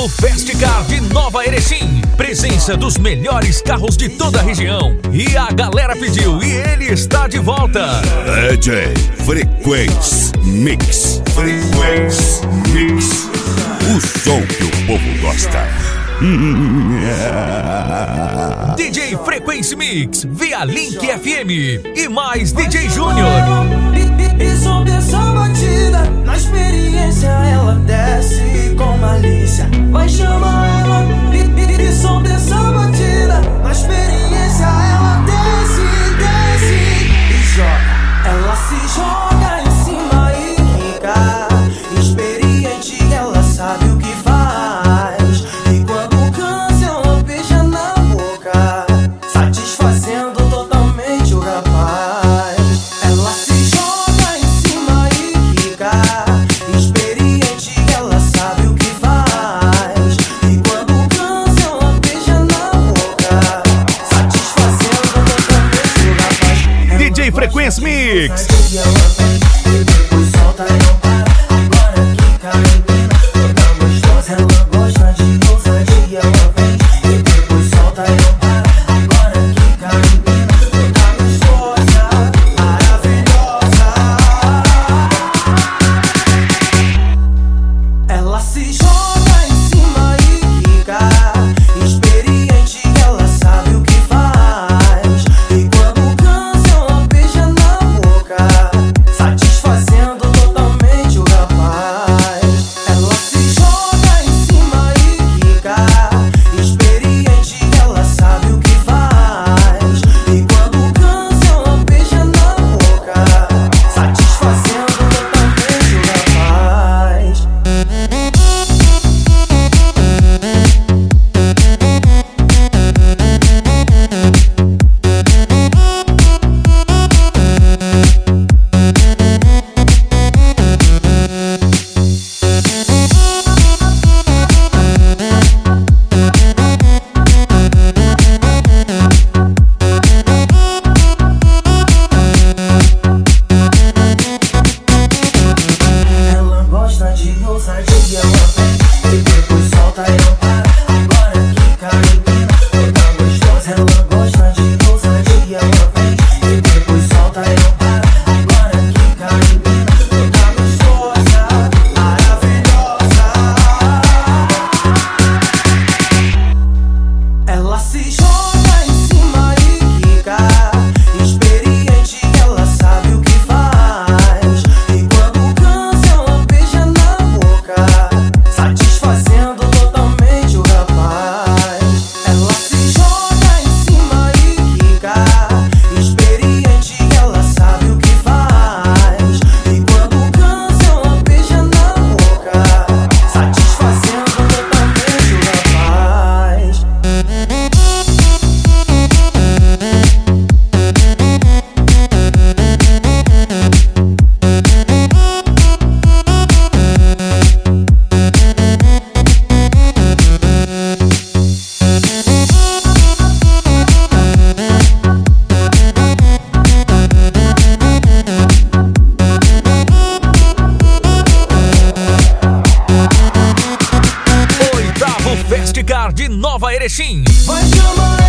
Oitavo Festicar de Nova Erechim. Presença dos melhores carros de toda a região. E a galera pediu e ele está de volta. DJ Frequency Mix. Frequency Mix. O som que o povo gosta. DJ Frequency Mix, via Link FM e mais DJ Júnior. E som dessa batida, na experiência ela desce com malícia. Vai chamar ela, e som dessa batida, na experiência ela desce e joga. Ela se joga em cima e quica. Experiente, ela sabe o que faz. E quando cansa, ela beija na boca, satisfazendo totalmente o rapaz. Ela se joga em cima e quica. Experiente, ela sabe o que faz. E quando cansa, ela beija na boca, satisfazendo totalmente o rapaz. DJ Frequency Mix. Depois solta e não para. Agora quica e empina, toda gostosa. Ela gosta de ousadia. Ela vem e depois solta e não para. Agora quica e empina, toda gostosa, maravilhosa. Ela se joga em cima e quica. Experiente, ela sabe o que faz. E quando cansa, ela beija na boca, satisfazendo totalmente o rapaz. Ela se joga em cima e quica. Experiente, ela sabe o que faz. E quando cansa, ela beija na boca, satisfazendo totalmente o rapaz. Ela gosta de ousadia. Ela vem e depois solta e não para. Agora quica e empina, toda gostosa. Ela gosta de ousadia. Ela vem e depois solta e não para. Agora quica e empina, toda gostosa, maravilhosa. Ela se joga em cima e quica. Experiente, ela sabe o que faz. E quando cansa, ela beija na boca, satisfazendo totalmente o rapaz. Ela se joga em cima e quica. Experiente, ela sabe o que faz. E quando cansa, ela beija na boca, satisfazendo totalmente o rapaz. Oitavo Festicar de Nova Erechim. Vai chamar